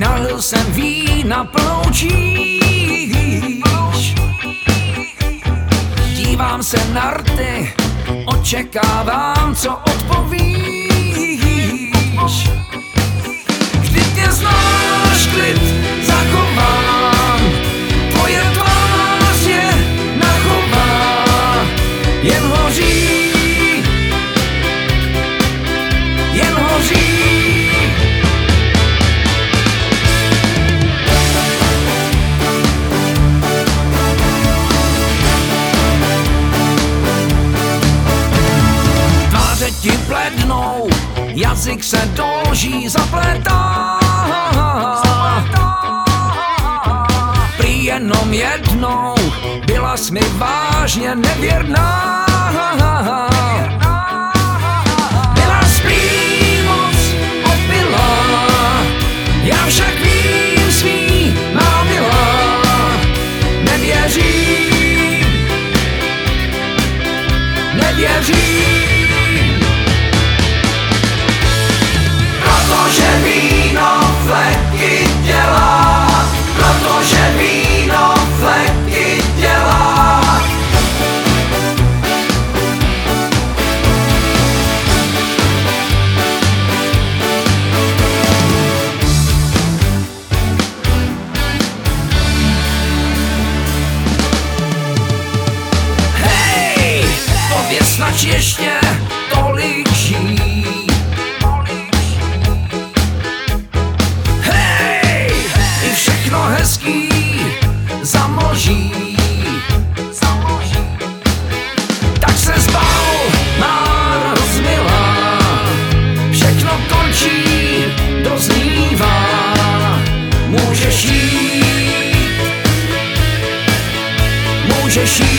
nalil jsem vína plnou číš. Dívám se na rty, očekávám, co odpovíš. Vždyť mě znáš, klid zachovám, tvoje tvář je nachová, jen hoří, jen hoří. Tváře ti blednou, jazyk se do lží zaplétá. Prý jenom jednou bylas mi vážně nevěrná. Byla prý moc opilá, já však vím svý námila. Nevěřím, nevěřím. Protože víno fleky dělá, protože víno fleky dělá. Hej, pověz snač ještě tolik žít. Všechno hezký zamoží, tak se zbav, má rozmilá, všechno končí, doznívá, můžeš jít, můžeš jít.